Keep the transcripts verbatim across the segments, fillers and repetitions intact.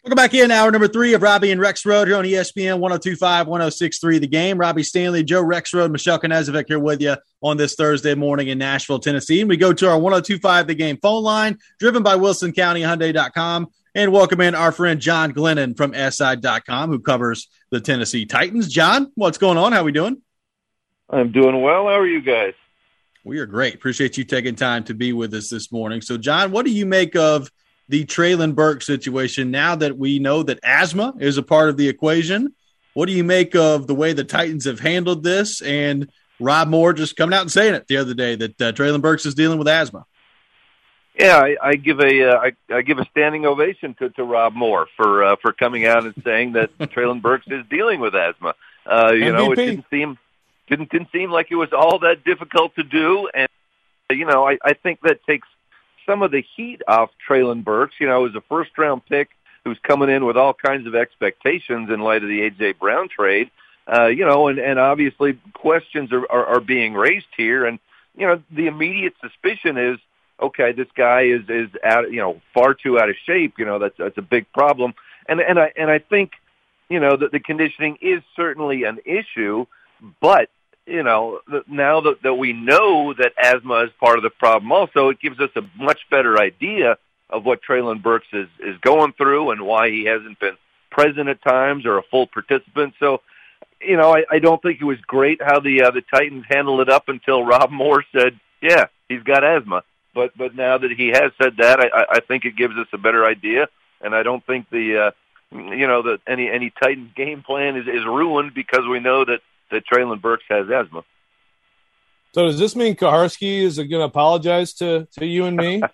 Welcome back in hour number three of Robbie and Rex Road here on E S P N one oh two point five, one oh six point three The Game. Robbie Stanley, Joe Rex Road, Michelle Knezovic here with you on this Thursday morning in Nashville, Tennessee. And we go to our one oh two point five The Game phone line, driven by Wilson County Hyundai dot com. And welcome in our friend John Glennon from S I dot com, who covers the Tennessee Titans. John, what's going on? How we doing? I'm doing well. How are you guys? We are great. Appreciate you taking time to be with us this morning. So, John, what do you make of the Treylon Burks situation now that we know that asthma is a part of the equation? What do you make of the way the Titans have handled this, and Rob Moore just coming out and saying it the other day that uh, Treylon Burks is dealing with asthma? Yeah, I, I give a uh, I, I give a standing ovation to, to Rob Moore for uh, for coming out and saying that Treylon Burks is dealing with asthma. Uh, you M V P. know, it didn't seem didn't didn't seem like it was all that difficult to do, and you know, I, I think that takes some of the heat off Treylon Burks. You know, as a first round pick who's coming in with all kinds of expectations in light of the A J Brown trade. Uh, you know, and, and obviously questions are, are, are being raised here, and you know, the immediate suspicion is, okay, this guy is is out, you know, far too out of shape. You know, that's that's a big problem, and and I and I think, you know, that the conditioning is certainly an issue, but you know, now that, that we know that asthma is part of the problem, also it gives us a much better idea of what Treylon Burks is is going through and why he hasn't been present at times or a full participant. So, you know, I, I don't think it was great how the uh, the Titans handled it up until Rob Moore said, yeah, he's got asthma. But but now that he has said that, I, I think it gives us a better idea, and I don't think the uh, you know that any any Titans game plan is, is ruined because we know that, that Treylon Burks has asthma. So does this mean Kaharski is going to apologize to, to you and me?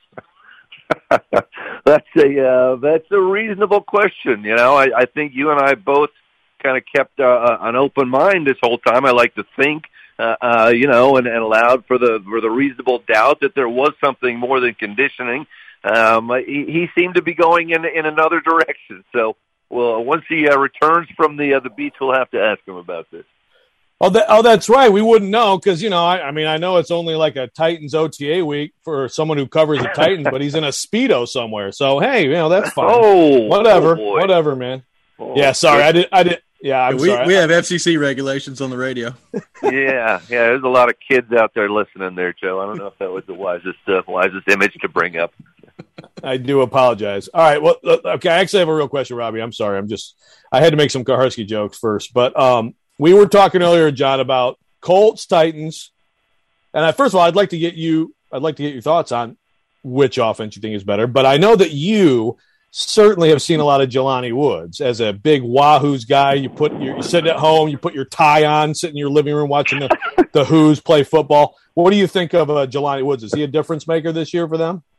that's a uh, that's a reasonable question. You know, I, I think you and I both kind of kept uh, an open mind this whole time. I like to think. Uh, uh, you know, and, and allowed for the for the reasonable doubt that there was something more than conditioning. Um, he, he seemed to be going in in another direction. So, well, once he uh, returns from the uh, the beach, we'll have to ask him about this. Oh, that, oh, that's right. We wouldn't know because you know, I, I mean, I know it's only like a Titans O T A week for someone who covers the Titans, but he's in a Speedo somewhere. So, hey, you know, that's fine. Oh, whatever, oh whatever, man. Oh, yeah, sorry, I did, I did. Yeah, I'm we, sorry. We have F C C regulations on the radio. yeah, yeah. There's a lot of kids out there listening there, Joe. I don't know if that was the wisest, uh, wisest image to bring up. I do apologize. All right. Well, okay. I actually have a real question, Robbie. I'm sorry. I'm just. I had to make some Kaharski jokes first, but um, we were talking earlier, John, about Colts Titans, and I, first of all, I'd like to get you. I'd like to get your thoughts on which offense you think is better. But I know that you certainly have seen a lot of Jelani Woods as a big Wahoos guy. You put your, you sit at home, you put your tie on, sit in your living room watching the, the Whoos play football. What do you think of uh, Jelani Woods? Is he a difference maker this year for them?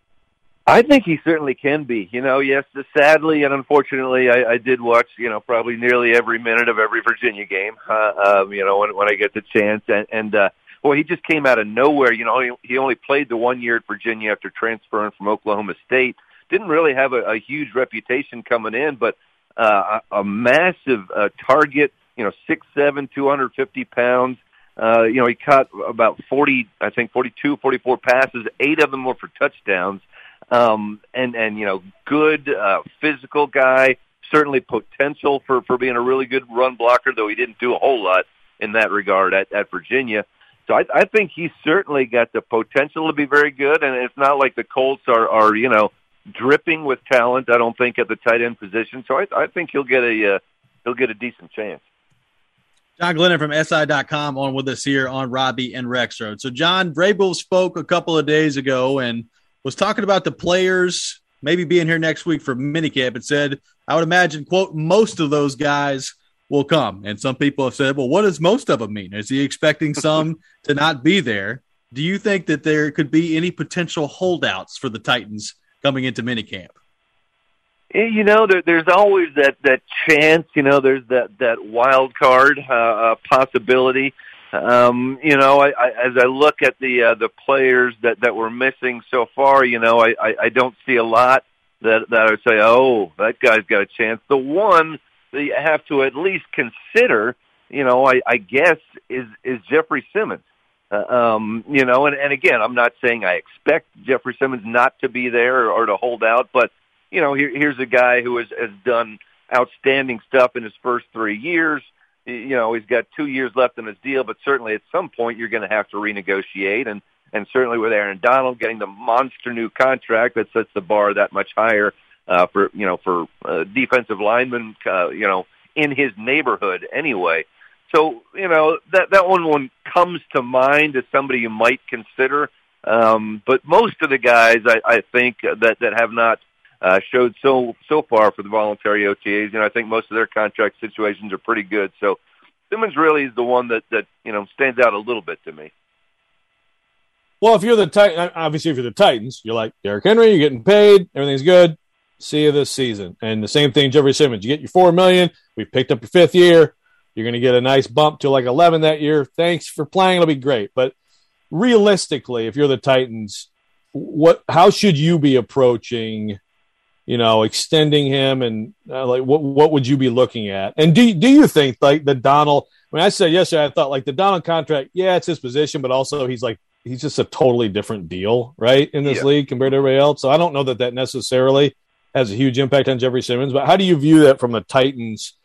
I think he certainly can be. You know, yes, sadly and unfortunately, I, I did watch, you know, probably nearly every minute of every Virginia game, uh, um, you know, when, when I get the chance. And, and uh, well, he just came out of nowhere. You know, he, he only played the one year at Virginia after transferring from Oklahoma State. Didn't really have a, a huge reputation coming in, but uh, a, a massive uh, target, you know, six seven, two hundred fifty pounds. Uh, you know, he caught about forty, I think forty-two, forty-four passes. Eight of them were for touchdowns. Um, and, and, you know, good uh, physical guy, certainly potential for, for being a really good run blocker, though he didn't do a whole lot in that regard at, at Virginia. So I, I think he's certainly got the potential to be very good, and it's not like the Colts are, are you know, dripping with talent, I don't think, at the tight end position. So I, I think he'll get a uh, he'll get a decent chance. John Glennon from S I dot com on with us here on Robbie and Rex Road. So, John, Vrabel spoke a couple of days ago and was talking about the players maybe being here next week for minicamp and said, I would imagine, quote, most of those guys will come. And some people have said, well, what does most of them mean? Is he expecting some to not be there? Do you think that there could be any potential holdouts for the Titans coming into minicamp? You know, there, there's always that, that chance, you know, there's that, that wild card uh, uh, possibility. Um, you know, I, I, as I look at the uh, the players that, that we're missing so far, you know, I, I, I don't see a lot that, that I would say, oh, that guy's got a chance. The one that you have to at least consider, you know, I, I guess, is, is Jeffrey Simmons. Uh, um, you know, and, and again, I'm not saying I expect Jeffrey Simmons not to be there or, or to hold out, but, you know, here, here's a guy who has, has done outstanding stuff in his first three years. You know, he's got two years left in his deal, but certainly at some point you're going to have to renegotiate. And, and certainly with Aaron Donald getting the monster new contract, that sets the bar that much higher uh, for, you know, for uh, defensive linemen, uh, you know, in his neighborhood anyway. So, you know, that, that one, one comes to mind as somebody you might consider. Um, but most of the guys, I, I think, that, that have not uh, showed so so far for the voluntary O T As, you know, I think most of their contract situations are pretty good. So Simmons really is the one that, that you know, stands out a little bit to me. Well, if you're the Titans, obviously if you're the Titans, you're like, Derrick Henry, you're getting paid, everything's good. See you this season. And the same thing, Jeffrey Simmons. You get your four million dollars. We've picked up your fifth year. You're going to get a nice bump to like eleven that year. Thanks for playing. It'll be great. But realistically, if you're the Titans, what? How should you be approaching, you know, extending him, and uh, like what what would you be looking at? And do do you think like the Donald? When I said yesterday, I thought like the Donald contract. Yeah, it's his position, but also he's like he's just a totally different deal, right, in this yeah. league compared to everybody else. So I don't know that that necessarily has a huge impact on Jeffrey Simmons. But how do you view that from the Titans?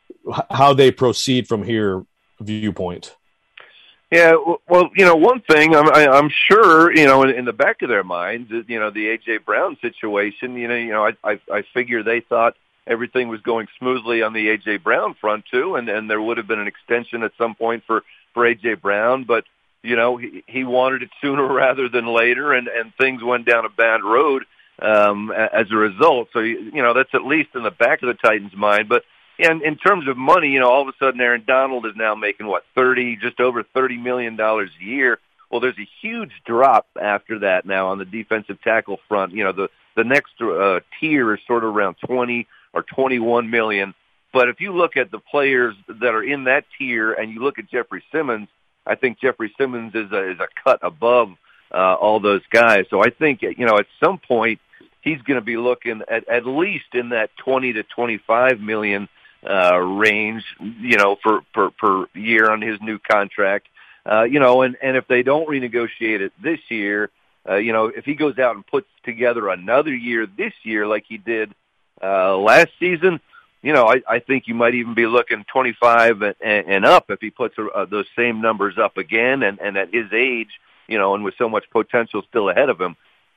How they proceed from here viewpoint? Yeah, well, you know, one thing I'm, I, I'm sure, you know, in, in the back of their minds, you know, the A J Brown situation. You know, you know, I, I, I figure they thought everything was going smoothly on the A J Brown front too, and and there would have been an extension at some point for for A J Brown, but you know, he he wanted it sooner rather than later, and and things went down a bad road um, as a result. So you know, that's at least in the back of the Titans' mind, but. And in terms of money, you know, all of a sudden Aaron Donald is now making, what, thirty, just over thirty million dollars a year. Well, there's a huge drop after that now on the defensive tackle front. You know, the, the next uh, tier is sort of around twenty or twenty-one million. But if you look at the players that are in that tier and you look at Jeffrey Simmons, I think Jeffrey Simmons is a, is a cut above uh, all those guys. So I think, you know, at some point he's going to be looking at at least in that twenty to twenty-five million uh, range, you know, for, per, per year on his new contract. Uh, you know, and, and if they don't renegotiate it this year, uh, you know, if he goes out and puts together another year this year like he did uh, last season, you know, I, I think you might even be looking twenty-five and, and up if he puts uh, those same numbers up again, and, and at his age, you know, and with so much potential still ahead of him.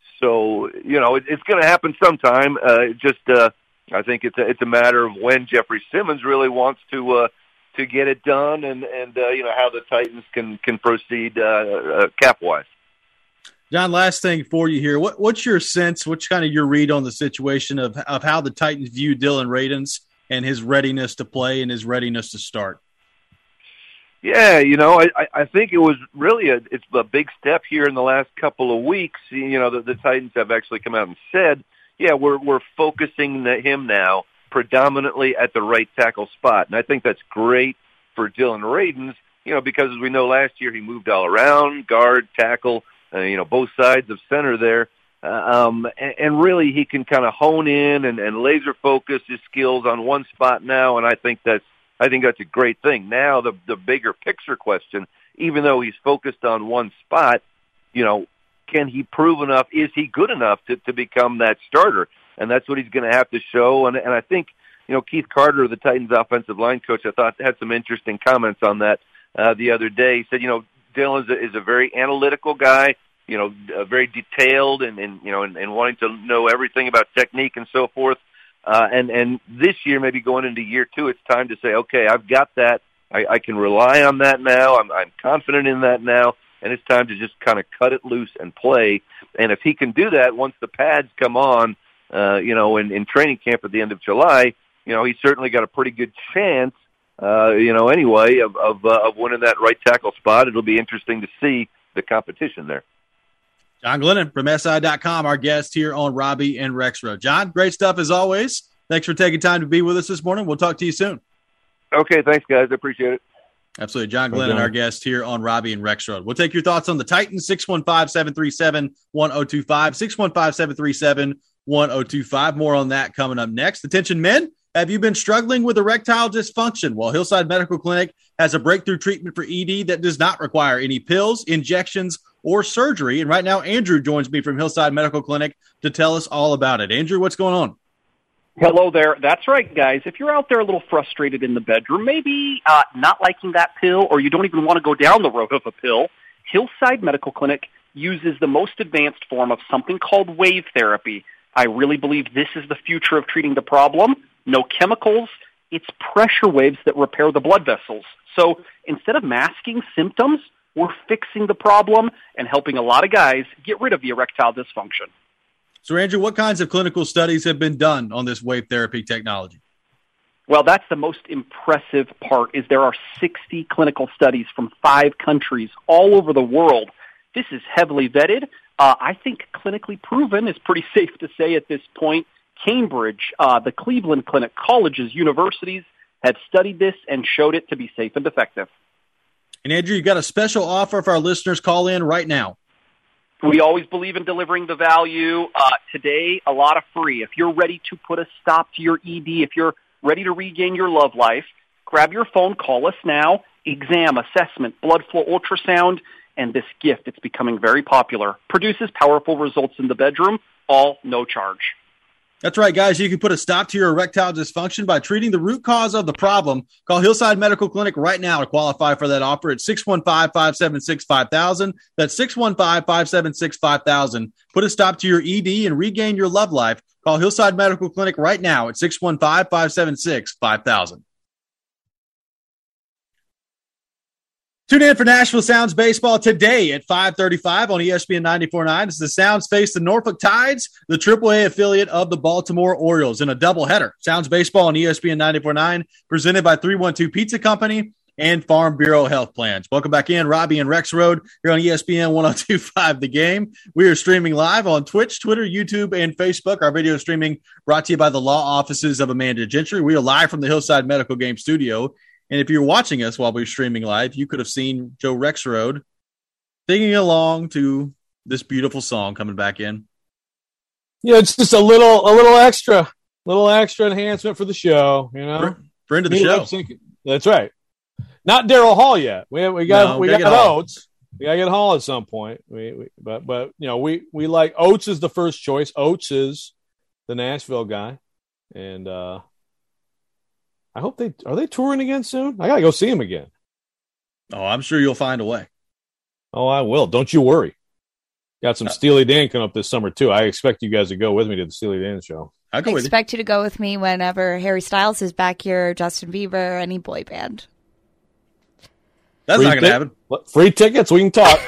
So, you know, it, it's going to happen sometime. Uh, just, uh, I think it's a, it's a matter of when Jeffrey Simmons really wants to uh, to get it done, and and uh, you know, how the Titans can can proceed uh, uh, cap wise. John, last thing for you here. What what's your sense? What's kind of your read on the situation of of how the Titans view Dillon Radunz and his readiness to play and his readiness to start? Yeah, you know, I, I think it was really a it's a big step here in the last couple of weeks. You know, the, the Titans have actually come out and said, yeah, we're we're focusing him now predominantly at the right tackle spot. And I think that's great for Dillon Radunz, you know, because as we know, last year he moved all around, guard, tackle, uh, you know, both sides of center there. Uh, um, and, and really he can kind of hone in and, and laser focus his skills on one spot now. And I think that's, I think that's a great thing. Now the, the bigger picture question, even though he's focused on one spot, you know, can he prove enough? Is he good enough to, to become that starter? And that's what he's going to have to show. And, and I think, you know, Keith Carter, the Titans offensive line coach, I thought had some interesting comments on that uh, the other day. He said, you know, Dillon is a, is a very analytical guy, you know, uh, very detailed and, and you know, and, and wanting to know everything about technique and so forth. Uh, and, and this year, maybe going into year two, it's time to say, okay, I've got that. I, I can rely on that now. I'm, I'm confident in that now. And it's time to just kind of cut it loose and play. And if he can do that once the pads come on, uh, you know, in, in training camp at the end of July, you know, he's certainly got a pretty good chance, uh, you know, anyway, of, of, uh, of winning that right tackle spot. It'll be interesting to see the competition there. John Glennon from S I dot com, our guest here on Robbie and Rexroad. John, great stuff as always. Thanks for taking time to be with us this morning. We'll talk to you soon. Okay, thanks, guys. I appreciate it. Absolutely. John Glennon, our guest here on Robbie and Rexroad. We'll take your thoughts on the Titans, six one five, seven three seven, one oh two five, six one five, seven three seven, one oh two five. More on that coming up next. Attention, men. Have you been struggling with erectile dysfunction? Well, Hillside Medical Clinic has a breakthrough treatment for E D that does not require any pills, injections, or surgery. And right now, Andrew joins me from Hillside Medical Clinic to tell us all about it. Andrew, what's going on? Hello there. That's right, guys. If you're out there a little frustrated in the bedroom, maybe uh, not liking that pill, or you don't even want to go down the road of a pill, Hillside Medical Clinic uses the most advanced form of something called wave therapy. I really believe this is the future of treating the problem. No chemicals. It's pressure waves that repair the blood vessels. So instead of masking symptoms, we're fixing the problem and helping a lot of guys get rid of the erectile dysfunction. So, Andrew, what kinds of clinical studies have been done on this wave therapy technology? Well, that's the most impressive part, is there are sixty clinical studies from five countries all over the world. This is heavily vetted. Uh, I think clinically proven is pretty safe to say at this point. Cambridge, uh, the Cleveland Clinic, colleges, universities have studied this and showed it to be safe and effective. And, Andrew, you got a special offer for our listeners. Call in right now. We always believe in delivering the value. Uh, today, a lot of free. If you're ready to put a stop to your E D, if you're ready to regain your love life, grab your phone, call us now. Exam, assessment, blood flow ultrasound, and this gift, it's becoming very popular, produces powerful results in the bedroom, all no charge. That's right, guys. You can put a stop to your erectile dysfunction by treating the root cause of the problem. Call Hillside Medical Clinic right now to qualify for that offer at six one five, five seven six, five thousand. That's six one five, five seven six, five thousand. Put a stop to your E D and regain your love life. Call Hillside Medical Clinic right now at six one five, five seven six, five thousand. Tune in for Nashville Sounds Baseball today at five thirty-five on E S P N ninety-four point nine as the Sounds face the Norfolk Tides, the triple A affiliate of the Baltimore Orioles, in a doubleheader. Sounds Baseball on E S P N ninety-four point nine, presented by three one two Pizza Company and Farm Bureau Health Plans. Welcome back in, Robbie and Rex Road here on E S P N one oh two point five The Game. We are streaming live on Twitch, Twitter, YouTube, and Facebook. Our video streaming brought to you by the law offices of Amanda Gentry. We are live from the Hillside Medical Game Studio. And if you're watching us while we're streaming live, you could have seen Joe Rexrode singing along to this beautiful song coming back in. Yeah, it's just a little, a little extra, little extra enhancement for the show. You know, friend of the show. That's right. Not Daryl Hall yet. We we got no, we got Oates. We got to get Hall at some point. We, we but but you know we we like Oates is the first choice. Oates is the Nashville guy, and. uh I hope they – are they touring again soon? I got to go see them again. Oh, I'm sure you'll find a way. Oh, I will. Don't you worry. Got some uh, Steely Dan coming up this summer, too. I expect you guys to go with me to the Steely Dan show. I go with expect you. you to go with me whenever Harry Styles is back here, Justin Bieber, any boy band. That's free not going to happen. Free tickets, we can talk.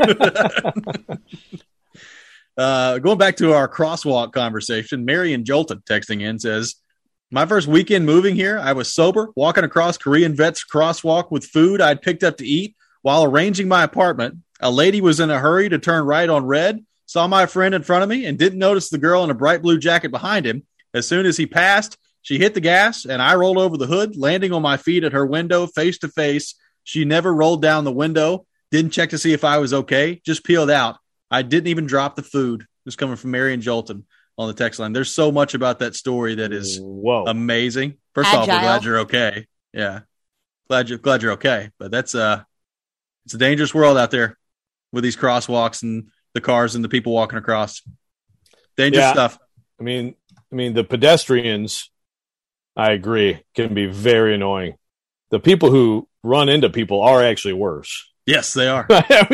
uh, going back to our crosswalk conversation, Marion Jolton texting in says – my first weekend moving here, I was sober, walking across Korean Vet's crosswalk with food I'd picked up to eat. While arranging my apartment, a lady was in a hurry to turn right on red, saw my friend in front of me, and didn't notice the girl in a bright blue jacket behind him. As soon as he passed, she hit the gas, and I rolled over the hood, landing on my feet at her window face to face. She never rolled down the window, didn't check to see if I was okay, just peeled out. I didn't even drop the food. This is coming from Marion Jolton on the text line. There's so much about that story that is Whoa. amazing. First Agile. off, we're glad you're okay. Yeah. Glad you're glad you're okay. But that's uh it's a dangerous world out there with these crosswalks and the cars and the people walking across. Dangerous yeah. stuff. I mean I mean the pedestrians, I agree, can be very annoying. The people who run into people are actually worse. Yes, they are.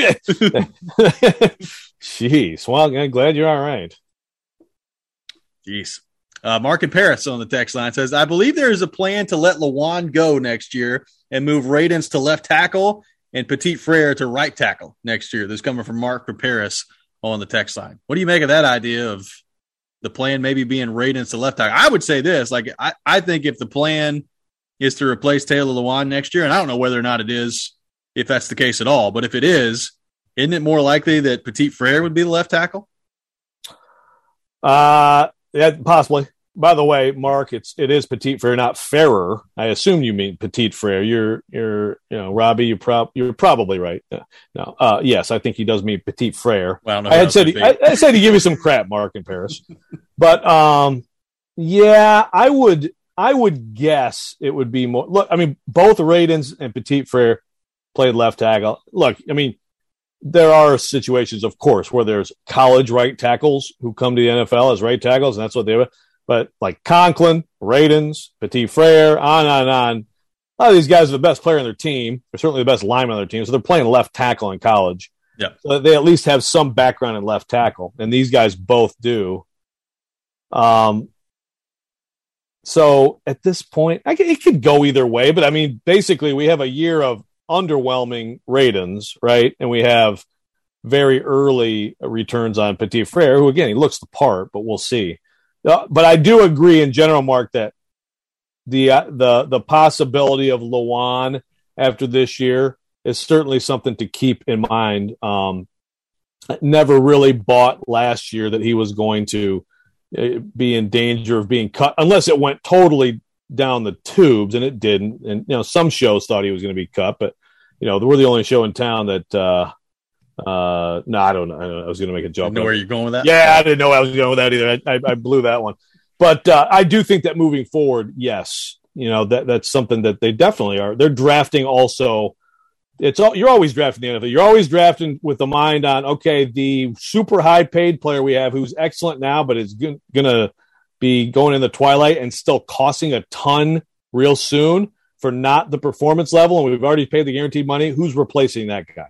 Jeez. Well, I'm glad you're all right. Jeez. Uh, Mark in Paris on the text line says, I believe there is a plan to let Lawan go next year and move Radens to left tackle and Petit Frere to right tackle next year. This is coming from Mark in Paris on the text line. What do you make of that idea of the plan maybe being Radens to left tackle? I would say this, like, I, I think if the plan is to replace Taylor Lewan next year, and I don't know whether or not it is, if that's the case at all, but if it is, isn't it more likely that Petit Frere would be the left tackle? Uh, yeah, possibly. By the way, Mark, it's it is Petit Frere, not Ferrer. I assume you mean Petit Frere. You're you're you know, Robbie, you prob you're probably right. Uh, no, uh, yes, I think he does mean Petit Frere. Well, I, I had said he, I, I said to give you some crap, Mark, in Paris, but um, yeah, I would I would guess it would be more. Look, I mean, both Radens and Petit Frere played left tackle. Look, I mean, there are situations, of course, where there's college right tackles who come to the N F L as right tackles, and that's what they were. But like Conklin, Radens, Petit Frere, on and on and on. A lot of these guys are the best player on their team. They're certainly the best lineman on their team. So they're playing left tackle in college. Yeah. So they at least have some background in left tackle. And these guys both do. Um. So at this point, I, it could go either way. But, I mean, basically we have a year of underwhelming Radens, right? And we have very early returns on Petit Frere, who, again, he looks the part, but we'll see. Uh, but I do agree in general, Mark, that the uh, the the possibility of Lewan after this year is certainly something to keep in mind. Um, never really bought last year that he was going to uh, be in danger of being cut, unless it went totally down the tubes, and it didn't. And you know, some shows thought he was going to be cut, but you know, we're the only show in town that. Uh, uh, no, I don't know. I, don't know. I was going to make a joke. I know where you're going with that. Yeah, I didn't know I was going with that either. I, I, I blew that one. But uh, I do think that moving forward, yes, you know, that that's something that they definitely are. They're drafting also. It's all, you're always drafting the N F L. You're always drafting with the mind on, okay, the super high paid player we have who's excellent now, but is going to be going in the twilight and still costing a ton real soon for not the performance level. And we've already paid the guaranteed money. Who's replacing that guy?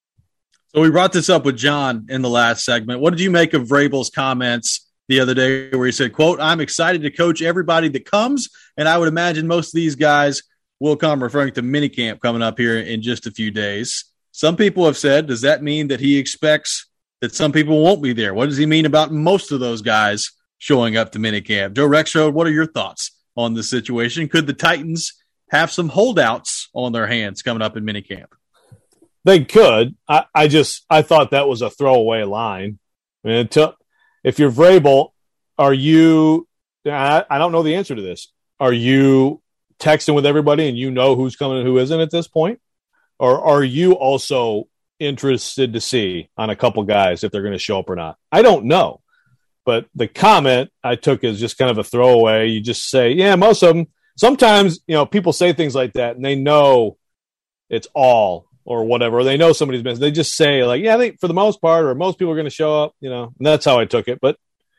So we brought this up with John in the last segment. What did you make of Vrabel's comments the other day where he said, quote, "I'm excited to coach everybody that comes, and I would imagine most of these guys will come," referring to minicamp coming up here in just a few days. Some people have said, does that mean that he expects that some people won't be there? What does he mean about most of those guys showing up to minicamp? Joe Rexrode, what are your thoughts on the situation? Could the Titans have some holdouts on their hands coming up in minicamp? They could. I, I just I thought that was a throwaway line. I mean, until, if you're Vrabel, are you? I, I don't know the answer to this. Are you texting with everybody and you know who's coming and who isn't at this point, or are you also interested to see on a couple guys if they're going to show up or not? I don't know, but the comment I took is just kind of a throwaway. You just say, yeah, most of them. Sometimes you know people say things like that and they know it's all. Or whatever, they know somebody's been. They just say like, "Yeah, I think for the most part, or most people are going to show up." You know, and that's how I took it. But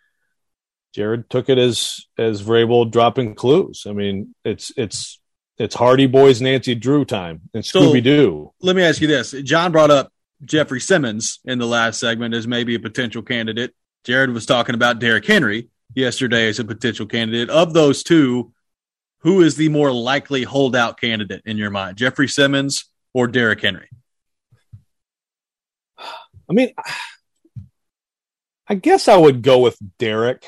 Jared took it as as Vrabel dropping clues. I mean, it's it's it's Hardy Boys, Nancy Drew time, and Scooby Doo. So, let me ask you this: John brought up Jeffrey Simmons in the last segment as maybe a potential candidate. Jared was talking about Derrick Henry yesterday as a potential candidate. Of those two, who is the more likely holdout candidate in your mind, Jeffrey Simmons or Derrick Henry? I mean, I guess I would go with Derrick.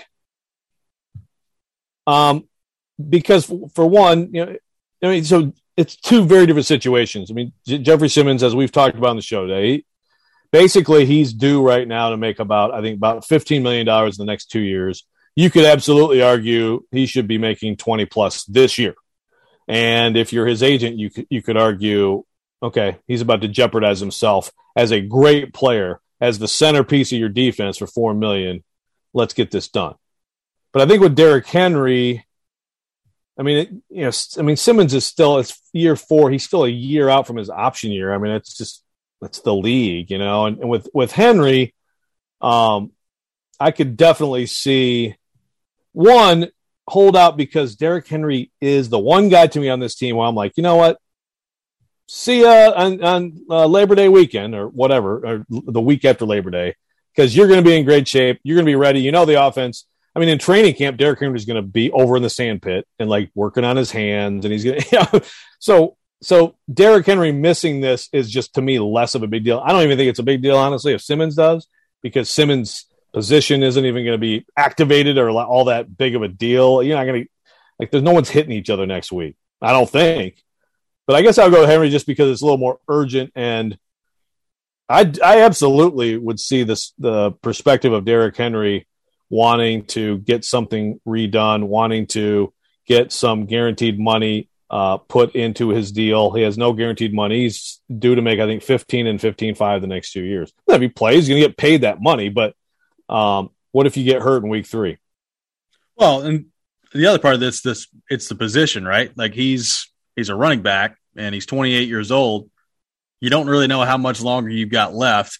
Um, because for one, you know, I mean, so it's two very different situations. I mean, J- Jeffrey Simmons, as we've talked about on the show today, he, basically he's due right now to make about, I think, about fifteen million dollars in the next two years. You could absolutely argue he should be making twenty plus this year. And if you're his agent, you could, you could argue, okay, he's about to jeopardize himself as a great player, as the centerpiece of your defense for four million dollars. Let's get this done. But I think with Derrick Henry, I mean, it, you know, I mean, Simmons is still, it's year four. He's still a year out from his option year. I mean, it's just, it's the league, you know, and, and with, with Henry, um, I could definitely see one hold out because Derrick Henry is the one guy to me on this team where I'm like, you know what? See ya on, on uh, Labor Day weekend or whatever, or the week after Labor Day, because you're going to be in great shape. You're going to be ready. You know the offense. I mean, in training camp, Derrick Henry is going to be over in the sand pit and like working on his hands, and he's going to. You know, so, so Derrick Henry missing this is just to me less of a big deal. I don't even think it's a big deal, honestly, if Simmons does, because Simmons' position isn't even going to be activated or all that big of a deal. You're not going to like. There's no one's hitting each other next week. I don't think. But I guess I'll go with Henry just because it's a little more urgent, and I, I absolutely would see this the perspective of Derrick Henry wanting to get something redone, wanting to get some guaranteed money uh, put into his deal. He has no guaranteed money. He's due to make, I think, fifteen and fifteen five the next two years. If he plays, he's going to get paid that money, but um, what if you get hurt in week three? Well, and the other part of this, this it's the position, right? Like he's he's a running back, and he's twenty-eight years old. You don't really know how much longer you've got left.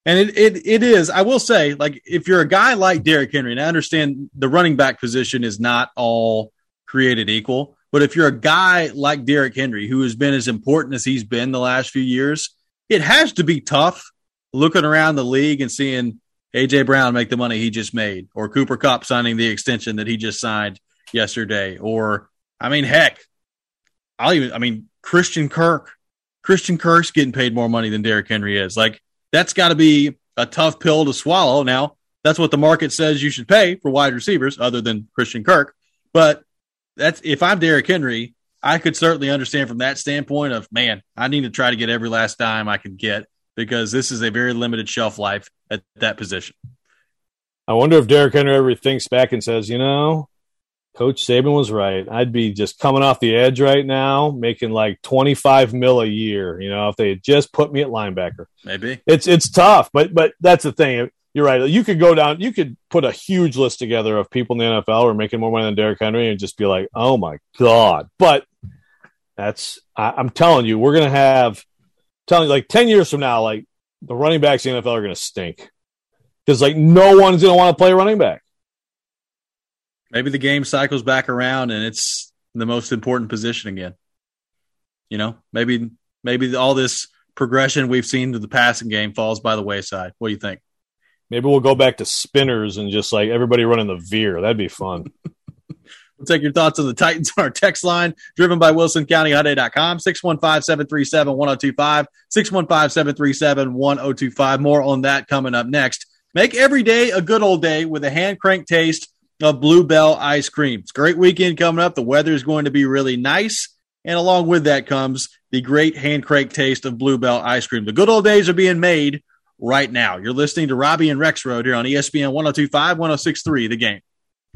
And it, it it is, I will say, like, if you're a guy like Derrick Henry, and I understand the running back position is not all created equal, but if you're a guy like Derrick Henry, who has been as important as he's been the last few years, it has to be tough looking around the league and seeing A J. Brown make the money he just made, or Cooper Kupp signing the extension that he just signed yesterday, or, I mean, heck, I'll even, I mean, Christian Kirk. Christian Kirk's getting paid more money than Derrick Henry is. Like, that's got to be a tough pill to swallow. Now, that's what the market says you should pay for wide receivers, other than Christian Kirk. But that's, if I'm Derrick Henry, I could certainly understand from that standpoint of, man, I need to try to get every last dime I can get, because this is a very limited shelf life at that position. I wonder if Derrick Henry ever thinks back and says, you know, Coach Saban was right. I'd be just coming off the edge right now, making like twenty-five mil a year, you know, if they had just put me at linebacker. Maybe. It's it's tough, but but that's the thing. You're right. You could go down, you could put a huge list together of people in the N F L who are making more money than Derrick Henry and just be like, oh my God. But that's, I, I'm telling you, we're going to have, telling you, like ten years from now, like the running backs in the N F L are going to stink. Because like no one's going to want to play running back. Maybe the game cycles back around and it's the most important position again. You know, maybe maybe all this progression we've seen to the passing game falls by the wayside. What do you think? Maybe we'll go back to spinners and just like everybody running the veer. That'd be fun. We'll take your thoughts on the Titans on our text line, driven by Wilson County Hyundai dot com, six one five, seven three seven, one oh two five, six one five, seven three seven, one oh two five. More on that coming up next. Make every day a good old day with a hand crank taste of Blue Bell ice cream. It's a great weekend coming up. The weather is going to be really nice. And along with that comes the great hand crank taste of Blue Bell ice cream. The good old days are being made right now. You're listening to Robbie and Rexroad here on E S P N one oh two five, one oh six three, The Game.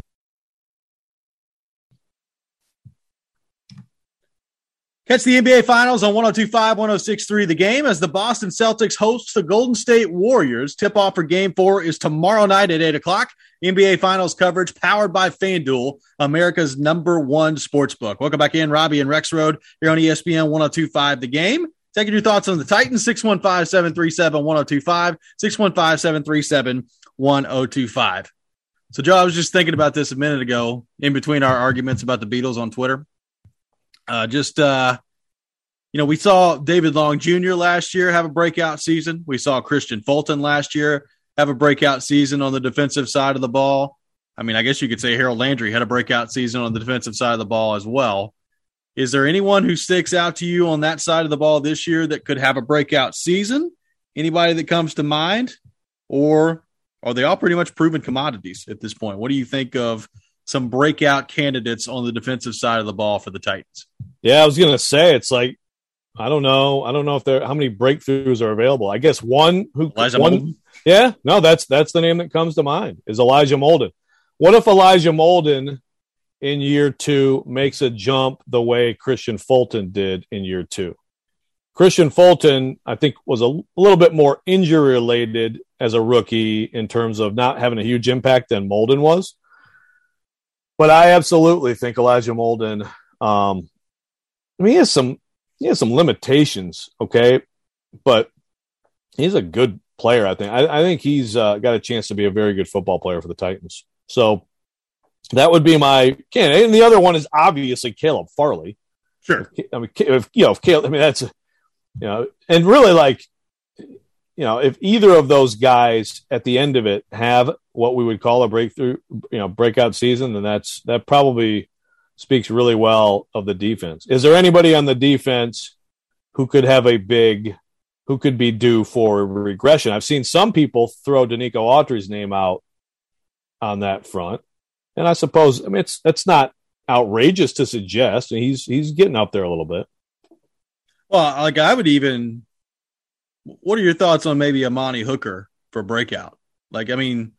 Catch the N B A Finals on one oh two five, one oh six three, The Game, as the Boston Celtics host the Golden State Warriors. Tip-off for Game four is tomorrow night at eight o'clock. N B A Finals coverage powered by FanDuel, America's number one sportsbook. Welcome back in, Robbie and Rexroad here on E S P N one oh two five, The Game. Taking your thoughts on the Titans, six one five, seven three seven, one oh two five, six one five, seven three seven, one oh two five. So, Joe, I was just thinking about this a minute ago in between our arguments about the Beatles on Twitter. Uh, just, uh, you know, we saw David Long Junior last year have a breakout season. We saw Christian Fulton last year have a breakout season on the defensive side of the ball. I mean, I guess you could say Harold Landry had a breakout season on the defensive side of the ball as well. Is there anyone who sticks out to you on that side of the ball this year that could have a breakout season? Anybody that comes to mind? Or are they all pretty much proven commodities at this point? What do you think of some breakout candidates on the defensive side of the ball for the Titans? Yeah, I was going to say, it's like, I don't know. I don't know if there, how many breakthroughs are available. I guess one who, Elijah one, Molden. Yeah, no, that's, that's the name that comes to mind is Elijah Molden. What if Elijah Molden in year two makes a jump the way Christian Fulton did in year two? Christian Fulton, I think, was a, a little bit more injury related as a rookie in terms of not having a huge impact than Molden was. But I absolutely think Elijah Molden, um, I mean, he has some, he has some limitations, okay, but he's a good player. I think. I, I think he's uh, got a chance to be a very good football player for the Titans. So that would be my candidate. And the other one is obviously Caleb Farley. Sure. I mean, if you know, if Caleb, I mean, that's, you know, and really like, you know, if either of those guys at the end of it have what we would call a breakthrough, you know, breakout season, then that's, that probably speaks really well of the defense. Is there anybody on the defense who could have a big, who could be due for regression? I've seen some people throw Danico Autry's name out on that front. And I suppose, I mean, it's, that's not outrageous to suggest. He's, he's getting up there a little bit. Well, like I would even, what are your thoughts on maybe Amani Hooker for breakout? Like, I mean,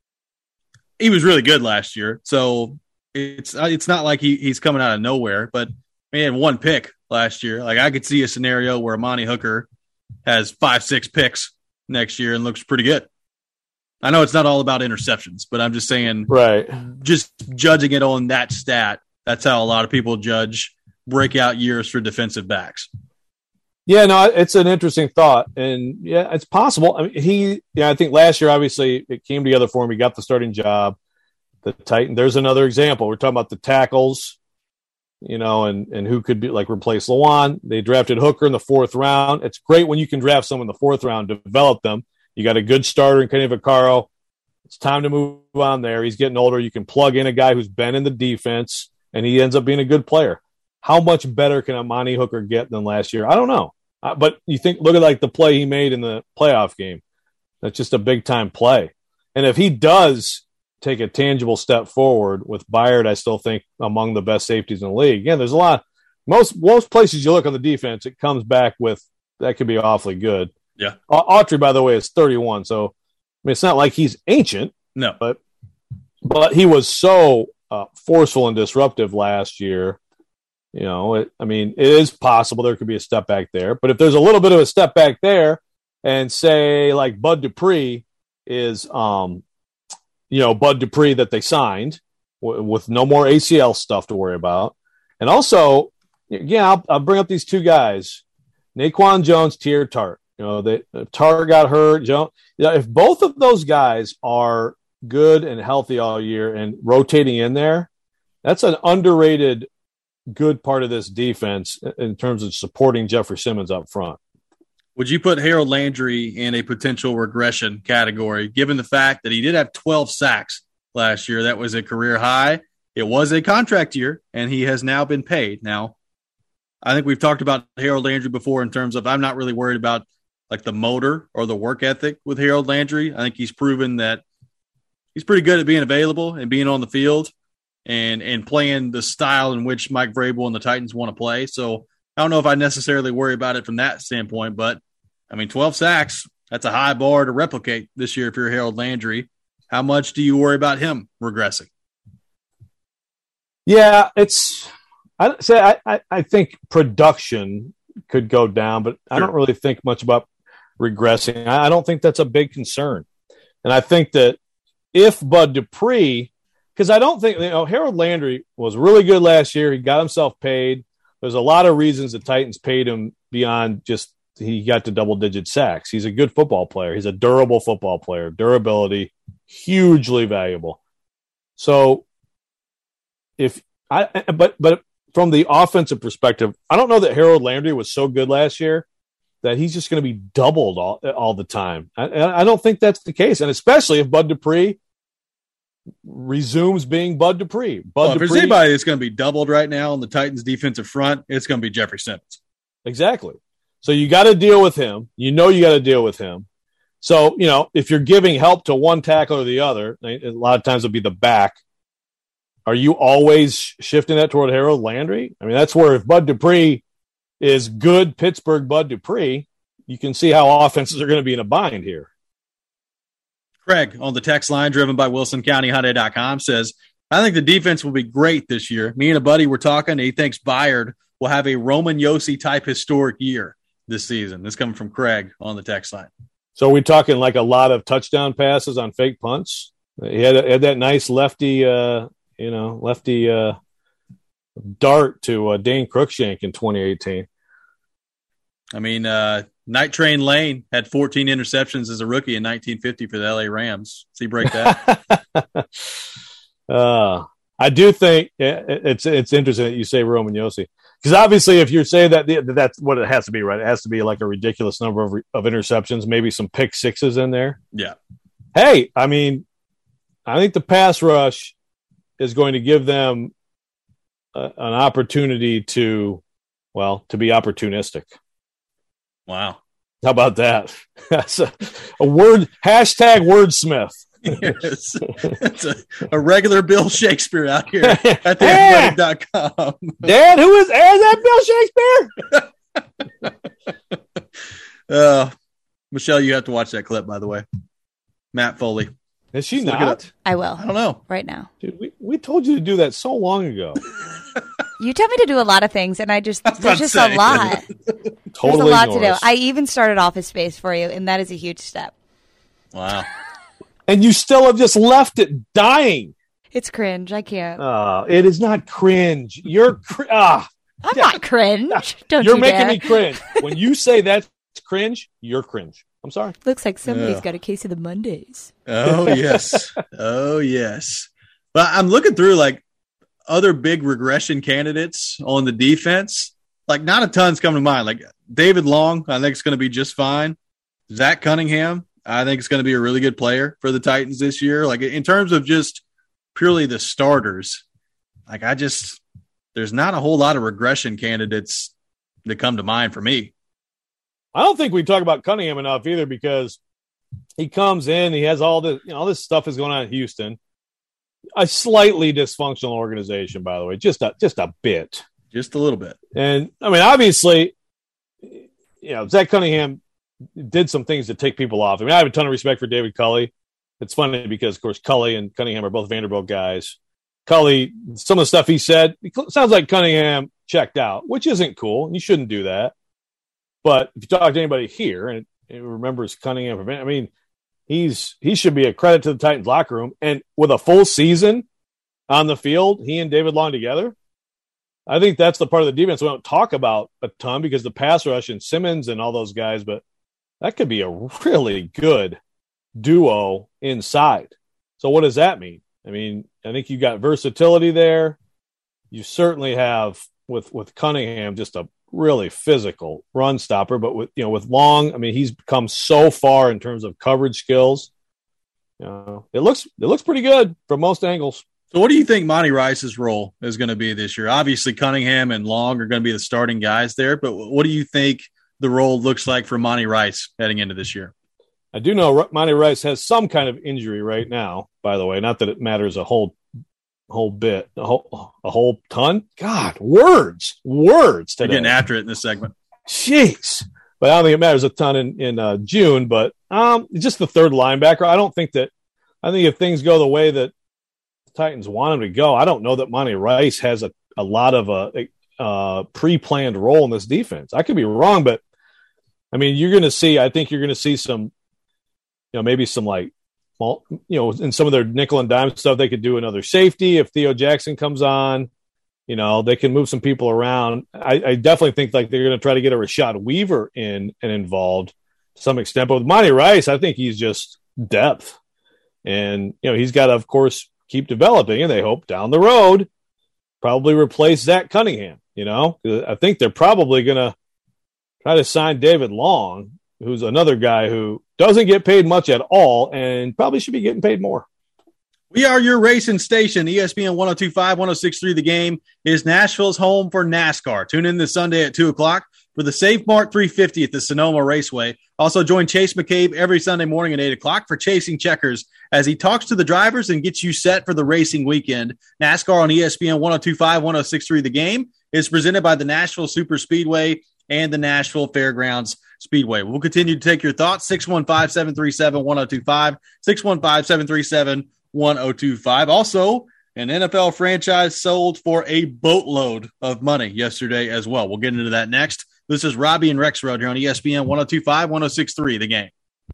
he was really good last year. So it's, it's not like he, he's coming out of nowhere, but he had one pick last year. Like I could see a scenario where Amani Hooker has five, six picks next year and looks pretty good. I know it's not all about interceptions, but I'm just saying, right? Just judging it on that stat, that's how a lot of people judge breakout years for defensive backs. Yeah, no, it's an interesting thought, and yeah, it's possible. I mean, he, yeah, I think last year obviously it came together for him. He got the starting job. The Titan. There's another example. We're talking about the tackles, you know, and and who could be like replace Lewan. They drafted Hooker in the fourth round. It's great when you can draft someone in the fourth round, develop them. You got a good starter in Kenny Vaccaro. It's time to move on there. He's getting older. You can plug in a guy who's been in the defense, and he ends up being a good player. How much better can Amani Hooker get than last year? I don't know. Uh, but you think, look at like the play he made in the playoff game. That's just a big time play. And if he does take a tangible step forward with Byard, I still think among the best safeties in the league. Again, there's a lot. Most most places you look on the defense, it comes back with that could be awfully good. Yeah. Autry, by the way, is thirty-one. So I mean, it's not like he's ancient. No, but but he was so uh, forceful and disruptive last year. You know, it, I mean, it is possible there could be a step back there. But if there's a little bit of a step back there, and say like Bud Dupree is, um, you know, Bud Dupree that they signed w- with no more A C L stuff to worry about, and also, yeah, I'll, I'll bring up these two guys, Naquan Jones, Teair Tart. You know, they Tart got hurt. Jones, you know, if both of those guys are good and healthy all year and rotating in there, that's an underrated good part of this defense in terms of supporting Jeffrey Simmons up front. Would you put Harold Landry in a potential regression category, given the fact that he did have twelve sacks last year? That was a career high. It was a contract year, and he has now been paid. Now, I think we've talked about Harold Landry before in terms of I'm not really worried about like the motor or the work ethic with Harold Landry. I think he's proven that he's pretty good at being available and being on the field and and playing the style in which Mike Vrabel and the Titans want to play. So I don't know if I necessarily worry about it from that standpoint, but I mean, twelve sacks, that's a high bar to replicate this year if you're Harold Landry. How much do you worry about him regressing? Yeah, it's I say I, I, I think production could go down, but I don't really think much about regressing. I, I don't think that's a big concern. And I think that if Bud Dupree, because I don't think, you know, Harold Landry was really good last year. He got himself paid. There's a lot of reasons the Titans paid him beyond just he got to double-digit sacks. He's a good football player. He's a durable football player. Durability, hugely valuable. So if I, but but from the offensive perspective, I don't know that Harold Landry was so good last year that he's just going to be doubled all, all the time. I, I don't think that's the case, and especially if Bud Dupree resumes being Bud Dupree. Bud well, if Dupree, there's anybody that's going to be doubled right now on the Titans' defensive front, it's going to be Jeffrey Simmons. Exactly. So you got to deal with him. You know you got to deal with him. So, you know, if you're giving help to one tackle or the other, a lot of times it'll be the back. Are you always shifting that toward Harold Landry? I mean, that's where if Bud Dupree is good Pittsburgh Bud Dupree, you can see how offenses are going to be in a bind here. Craig on the text line driven by Wilson County Hyundai dot com says, I think the defense will be great this year. Me and a buddy were talking, and he thinks Byard will have a Roman Yossi type historic year this season. This coming from Craig on the text line. So are we talking like a lot of touchdown passes on fake punts? He had, had that nice lefty, uh, you know, lefty uh, dart to uh, Dane Cruikshank in twenty eighteen. I mean, uh, Night Train Lane had fourteen interceptions as a rookie in nineteen fifty for the L A Rams. See, break that. uh, I do think it's it's interesting that you say Roman Yossi. Because obviously, if you're saying that, that's what it has to be, right? It has to be like a ridiculous number of, of interceptions, maybe some pick sixes in there. Yeah. Hey, I mean, I think the pass rush is going to give them a, an opportunity to, well, to be opportunistic. Wow. How about that? That's a, a word, hashtag wordsmith. Yes. It's a, a regular Bill Shakespeare out here at the athletic dot com. Dad, who is, is that Bill Shakespeare? uh, Michelle, you have to watch that clip, by the way. Matt Foley. Is she Just not? I will. I don't know. Right now. Dude, we, we told you to do that so long ago. You tell me to do a lot of things, and I just, I was there's about to just say. a lot. Totally There's a lot to do. ignores. I even started Office Space for you, and that is a huge step. Wow. And you still have just left it dying. It's cringe. I can't. Uh, it is not cringe. You're cr- ah. I'm yeah. not cringe. Don't You're you making dare. me cringe. When you say that's cringe, you're cringe. I'm sorry. Looks like somebody's yeah. got a case of the Mondays. Oh, yes. oh, yes. But I'm looking through, like, other big regression candidates on the defense. Like, not a ton's coming to mind. Like, David Long, I think it's going to be just fine. Zach Cunningham, I think it's going to be a really good player for the Titans this year. Like, in terms of just purely the starters, like, I just – there's not a whole lot of regression candidates that come to mind for me. I don't think we talk about Cunningham enough either because he comes in, he has all this, you know, all this stuff is going on in Houston. A slightly dysfunctional organization, by the way, just a, just a bit. Just a little bit. And, I mean, obviously, you know, Zach Cunningham did some things to take people off. I mean, I have a ton of respect for David Culley. It's funny because, of course, Culley and Cunningham are both Vanderbilt guys. Culley, some of the stuff he said, it sounds like Cunningham checked out, which isn't cool. You shouldn't do that. But if you talk to anybody here and, and remembers Cunningham, I mean, he's he should be a credit to the Titans locker room. And with a full season on the field, he and David Long together, I think that's the part of the defense we don't talk about a ton because the pass rush and Simmons and all those guys, but that could be a really good duo inside. So what does that mean? I mean, I think you got versatility there. You certainly have with, with Cunningham just a really physical run stopper, but with, you know, with Long, I mean, he's come so far in terms of coverage skills. You know, it looks, it looks pretty good from most angles. So what do you think Monty Rice's role is going to be this year? Obviously Cunningham and Long are going to be the starting guys there, but what do you think the role looks like for Monty Rice heading into this year? I do know Monty Rice has some kind of injury right now, by the way, not that it matters a whole whole bit, a whole, a whole ton. God, words, words today. You're getting after it in this segment. Jeez. But I don't think it matters a ton in, in uh, June, but um, just the third linebacker. I don't think that, I think if things go the way that the Titans want them to go, I don't know that Monty Rice has a, a lot of a, a pre-planned role in this defense. I could be wrong, but I mean, you're going to see, I think you're going to see some, you know, maybe some like, well, you know, in some of their nickel and dime stuff, they could do another safety. If Theo Jackson comes on, you know, they can move some people around. I, I definitely think like they're going to try to get a Rashad Weaver in and involved to some extent. But with Monty Rice, I think he's just depth. And, you know, he's got to, of course, keep developing, and they hope down the road probably replace Zach Cunningham, you know. I think they're probably going to try to sign David Long, who's another guy who doesn't get paid much at all and probably should be getting paid more. We are your racing station. E S P N one oh two point five, one oh six point three The Game is Nashville's home for NASCAR. Tune in this Sunday at two o'clock for the Safe Mart three fifty at the Sonoma Raceway. Also join Chase McCabe every Sunday morning at eight o'clock for Chasing Checkers as he talks to the drivers and gets you set for the racing weekend. NASCAR on E S P N one oh two point five, one oh six point three The Game is presented by the Nashville Super Speedway and the Nashville Fairgrounds Speedway. We'll continue to take your thoughts. six one five, seven three seven, one oh two five, six one five, seven three seven, one oh two five. Also, an N F L franchise sold for a boatload of money yesterday as well. We'll get into that next. This is Robbie and Rexroad here on E S P N one oh two point five, one oh six point three The Game.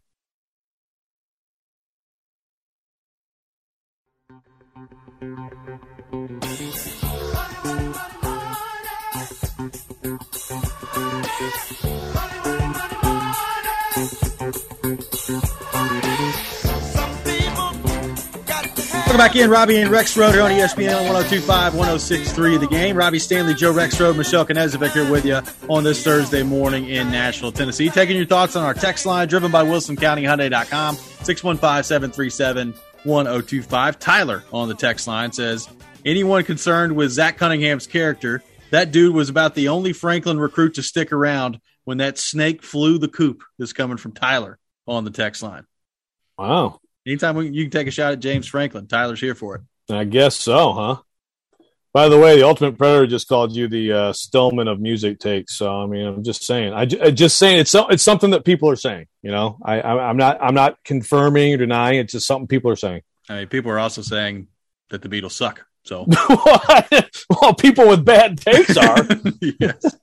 Welcome back in. Robbie and Rexroad here on E S P N one oh two point five, one oh six point three The Game. Robbie Stanley, Joe Rexroad, Michelle Knezovic here with you on this Thursday morning in Nashville, Tennessee. Taking your thoughts on our text line, driven by Wilson County Hyundai dot com, six one five, seven three seven, one oh two five. Tyler on the text line says, anyone concerned with Zach Cunningham's character, that dude was about the only Franklin recruit to stick around when that snake flew the coop. This coming from Tyler on the text line. Wow. Anytime we, you can take a shot at James Franklin, Tyler's here for it. I guess so, huh? By the way, the Ultimate Predator just called you the uh, Stillman of music takes. So I mean, I'm just saying. I, I just saying it's so, it's something that people are saying. You know, I, I I'm not I'm not confirming or denying. It's just something people are saying. I mean, people are also saying that the Beatles suck. So well, people with bad takes are. Yes.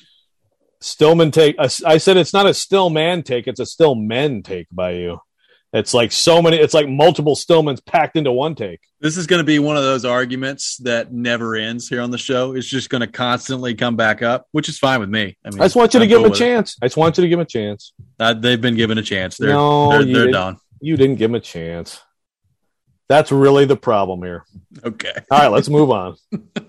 Stillman take. I said it's not a still man take. It's a still men take by you. It's like so many. It's like multiple Stillmans packed into one take. This is going to be one of those arguments that never ends here on the show. It's just going to constantly come back up, which is fine with me. I mean, I just want you I'm to give cool them a chance. It. I just want you to give them a chance. Uh, they've been given a chance. They're, no, they're, you they're didn't, done. You didn't give them a chance. That's really the problem here. Okay. All right, let's move on.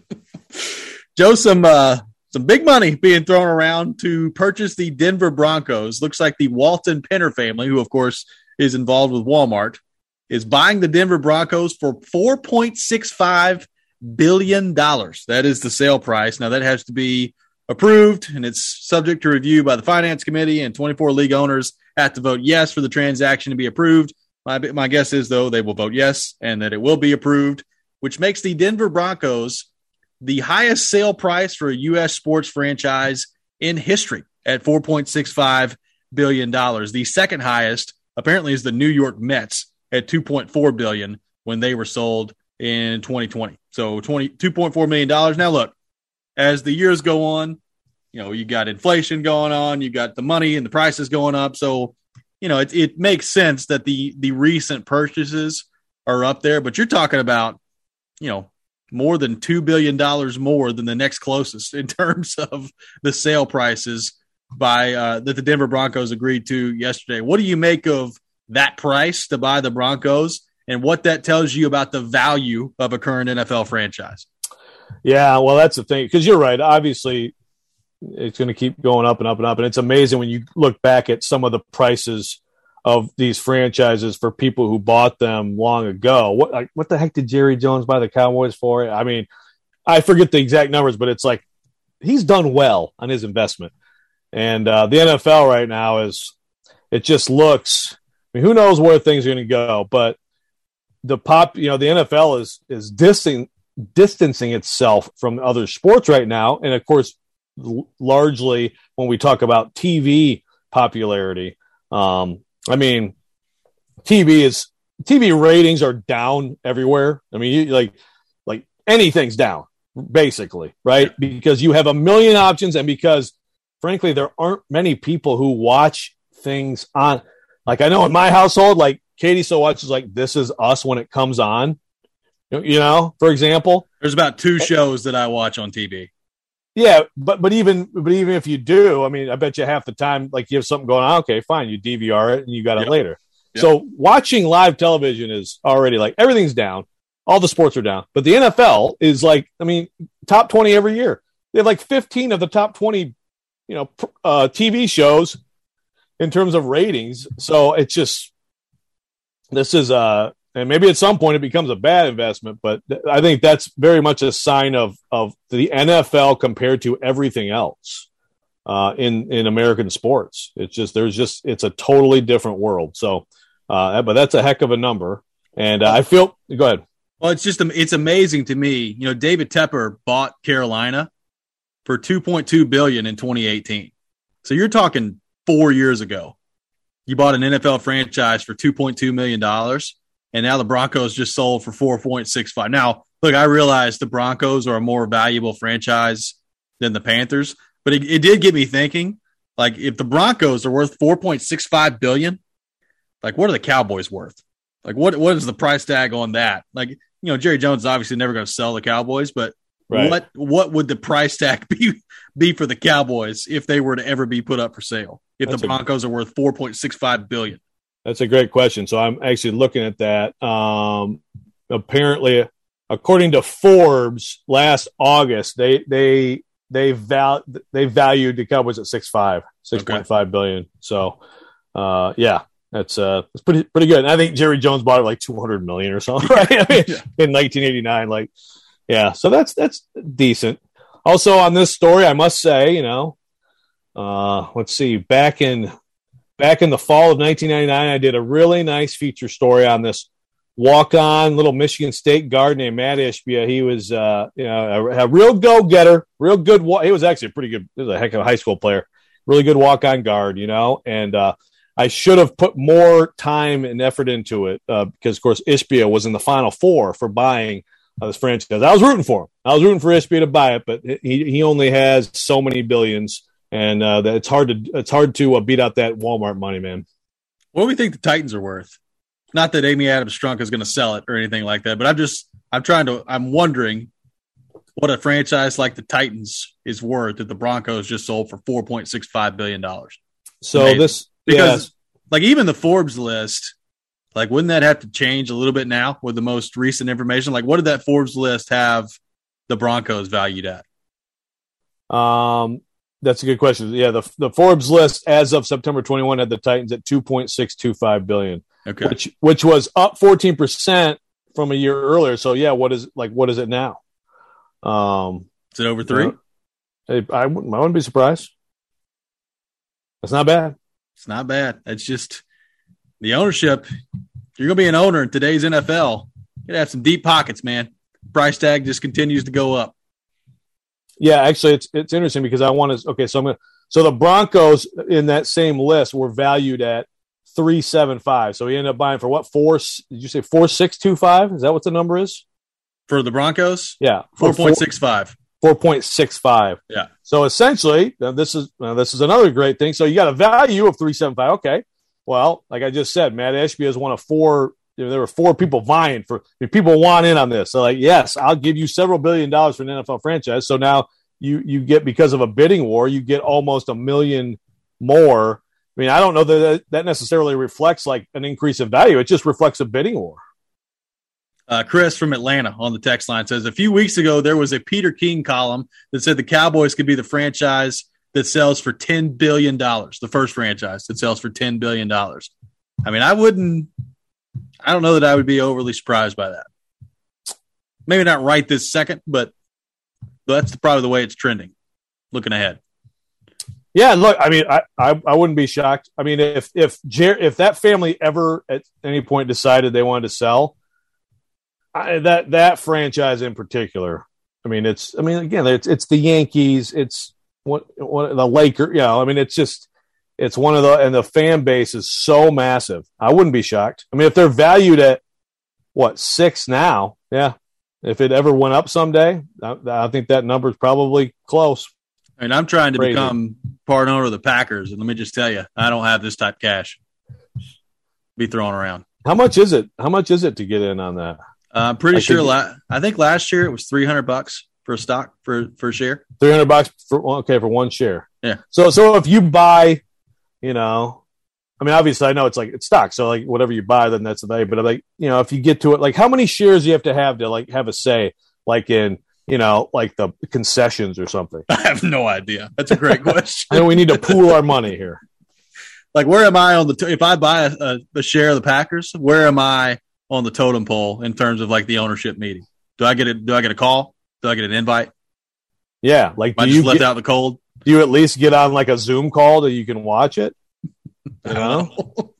Joe, some uh, some big money being thrown around to purchase the Denver Broncos. Looks like the Walton Penner family, who of course is involved with Walmart, is buying the Denver Broncos for four point six five billion dollars. That is the sale price. Now, that has to be approved, and it's subject to review by the Finance Committee, and twenty-four league owners have to vote yes for the transaction to be approved. My, my guess is, though, they will vote yes and that it will be approved, which makes the Denver Broncos the highest sale price for a U S sports franchise in history at four point six five billion dollars. The second highest apparently is the New York Mets at two point four billion dollars when they were sold in twenty twenty. So two point four million dollars. Now, look, as the years go on, you know, you got inflation going on, you got the money and the prices going up. So, you know, it, it makes sense that the, the recent purchases are up there, but you're talking about, you know, more than two billion dollars more than the next closest in terms of the sale prices by uh, that the Denver Broncos agreed to yesterday. What do you make of that price to buy the Broncos and what that tells you about the value of a current N F L franchise? Yeah, well, that's the thing, because you're right. Obviously, it's going to keep going up and up and up, and it's amazing when you look back at some of the prices of these franchises for people who bought them long ago. What like, what the heck did Jerry Jones buy the Cowboys for? I mean, I forget the exact numbers, but it's like he's done well on his investment. And uh, the N F L right now is it just looks. I mean, who knows where things are going to go? But the pop, you know, the N F L is is distancing distancing itself from other sports right now, and of course, l- largely when we talk about T V popularity. Um, I mean, T V is T V ratings are down everywhere. I mean, you, like like anything's down basically, right? Because you have a million options, and because frankly, there aren't many people who watch things on. Like I know in my household, like Katie still watches like This Is Us when it comes on. You know, for example, there's about two shows that I watch on T V. Yeah, but but even but even if you do, I mean, I bet you half the time, like you have something going on. Okay, fine, you D V R it and you got it yep. later. Yep. So watching live television is already like everything's down. All the sports are down, but the N F L is like, I mean, top twenty every year. They have like fifteen of the top twenty, you know, uh, T V shows in terms of ratings. So it's just this is uh and maybe at some point it becomes a bad investment, but th- I think that's very much a sign of of the N F L compared to everything else uh, in in American sports. It's just there's just it's a totally different world. So, uh, but that's a heck of a number, and uh, I feel. Go ahead. Well, it's just it's amazing to me. You know, David Tepper bought Carolina for two point two billion dollars in twenty eighteen. So you're talking four years ago. You bought an N F L franchise for two point two million dollars. And now the Broncos just sold for four point six five. Now, look, I realize the Broncos are a more valuable franchise than the Panthers, but it, it did get me thinking, like, if the Broncos are worth four point six five billion dollars, like, what are the Cowboys worth? Like, what what is the price tag on that? Like, you know, Jerry Jones is obviously never going to sell the Cowboys, but right. what what would the price tag be be for the Cowboys if they were to ever be put up for sale? If That's the Broncos a, are worth four point six five billion dollars? That's a great question. So I'm actually looking at that. Um, apparently, according to Forbes, last August they they they val they valued the Cowboys at six five, six point five billion. So, uh, yeah, that's uh, that's pretty pretty good. And I think Jerry Jones bought it like two hundred million or something, right? I mean, yeah. In nineteen eighty-nine, like, yeah. So that's that's decent. Also on this story, I must say, you know, uh, let's see, back in. Back in the fall of nineteen ninety-nine, I did a really nice feature story on this walk-on little Michigan State guard named Matt Ishbia. He was, uh, you know, a, a real go-getter, real good. Wa- he was actually a pretty good, he was a heck of a high school player, really good walk-on guard, you know. And uh, I should have put more time and effort into it uh, because, of course, Ishbia was in the Final Four for buying uh, this franchise. I was rooting for him. I was rooting for Ishbia to buy it, but he he only has so many billions. And uh, that it's hard to it's hard to uh, beat out that Walmart money, man. What do we think the Titans are worth? not that Amy Adams Strunk is going to sell it or anything like that, but I'm just I'm trying to I'm wondering what a franchise like the Titans is worth that the Broncos just sold for four point six five billion dollars. So Amazing. this because yes. like even the Forbes list, like wouldn't that have to change a little bit now with the most recent information? Like what did that Forbes list have the Broncos valued at? Um, that's a good question. Yeah, the the Forbes list as of September twenty-first had the Titans at two point six two five billion dollars. Okay. Which which was up fourteen percent from a year earlier. So yeah, what is like what is it now? Um, is it over three? You know, I, I wouldn't I wouldn't be surprised. That's not bad. It's not bad. It's just the ownership. If you're gonna be an owner in today's N F L, you gotta have some deep pockets, man. Price tag just continues to go up. Yeah, actually, it's it's interesting because I want to. Okay, so I'm gonna. So the Broncos in that same list were valued at three seven five. So he ended up buying for what? Four? Did you say four six two five? Is that what the number is for the Broncos? Yeah, four point six five. Four point six five. Yeah. So essentially, now this is now this is another great thing. So you got a value of three seven five. Okay. Well, like I just said, Matt Ashby is one of four. You know, there were four people vying for. I mean, people want in on this. So, like, yes, I'll give you several billion dollars for an N F L franchise. So now you you get, because of a bidding war, you get almost a million more. I mean, I don't know that that necessarily reflects like an increase in value. It just reflects a bidding war. Uh, Chris from Atlanta on the text line says, a few weeks ago, there was a Peter King column that said the Cowboys could be the franchise that sells for ten billion dollars, the first franchise that sells for ten billion dollars. I mean, I wouldn't – I don't know that I would be overly surprised by that. Maybe not right this second, but that's probably the way it's trending, looking ahead. Yeah, look, I mean, I, I, I wouldn't be shocked. I mean, if if Jer- if that family ever at any point decided they wanted to sell, I, that that franchise in particular, I mean, it's I mean, again, it's it's the Yankees, it's what, what the Lakers, you know, I mean, it's just it's one of the and the fan base is so massive. I wouldn't be shocked. I mean, if they're valued at what six now, yeah. If it ever went up someday, I, I think that number is probably close. I mean, I'm trying to Crazy. become part owner of the Packers, and let me just tell you, I don't have this type of cash be thrown around. How much is it? How much is it to get in on that? Uh, I'm pretty I sure. Think, la- I think last year it was three hundred bucks for a stock for for a share. Three hundred bucks for okay for one share. Yeah. So so if you buy, you know, I mean, obviously I know it's like it's stock, so like whatever you buy, then that's the value. But like you know, if you get to it, like how many shares do you have to have to like have a say, like in. You know, like the concessions or something. I have no idea. That's a great question. I know we need to pool our money here. Like, where am I on the? T- if I buy a, a, a share of the Packers, where am I on the totem pole in terms of like the ownership meeting? Do I get a Do I get a call? Do I get an invite? Yeah, like am I do just you left get, out in the cold? Do you at least get on like a Zoom call that you can watch it? You know,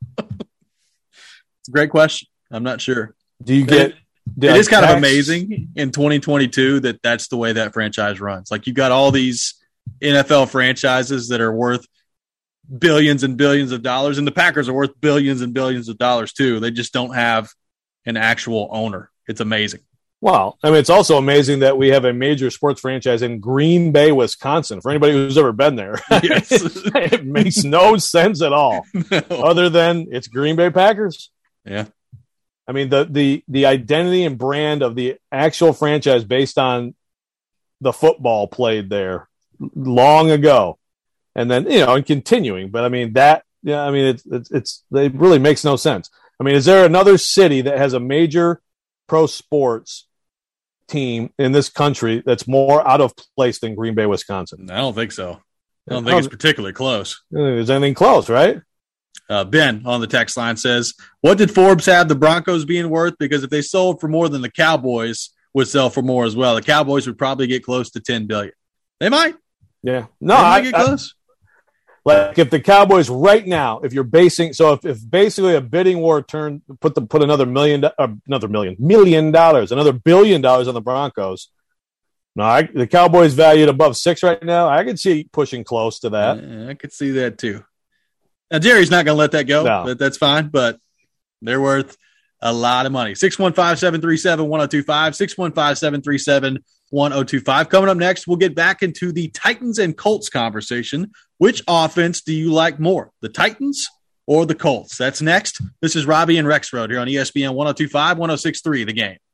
it's a great question. I'm not sure. Do you get? It is kind of amazing in twenty twenty-two that that's the way that franchise runs. Like you got all these N F L franchises that are worth billions and billions of dollars, and the Packers are worth billions and billions of dollars too. They just don't have an actual owner. It's amazing. Well, I mean, it's also amazing that we have a major sports franchise in Green Bay, Wisconsin. For anybody who's ever been there, yes. it makes no sense at all, no. Other than it's Green Bay Packers. Yeah. I mean, the, the the identity and brand of the actual franchise based on the football played there long ago. And then, you know, and continuing. But, I mean, that, yeah, I mean, it's, it's, it's it really makes no sense. I mean, is there another city that has a major pro sports team in this country that's more out of place than Green Bay, Wisconsin? I don't think so. I don't think it's particularly close. Is anything close, right? Uh, Ben on the text line says, what did Forbes have the Broncos being worth? Because if they sold for more than the Cowboys would sell for more as well. The Cowboys would probably get close to ten billion dollars. They might. Yeah. No, they I might get I, close. Like if the Cowboys right now, if you're basing, so if, if basically a bidding war turned, put the put another million, uh, another million, million dollars, another billion dollars on the Broncos. No, I, the Cowboys valued above six right now. I could see pushing close to that. Yeah, I could see that too. Now, Jerry's not going to let that go. No. That, that's fine, but they're worth a lot of money. six one five, seven three seven, one oh two five, six one five, seven three seven, one oh two five. Coming up next, we'll get back into the Titans and Colts conversation. Which offense do you like more, the Titans or the Colts? That's next. This is Robbie and Rexroad here on E S P N one oh two point five, one oh six point three, The Game.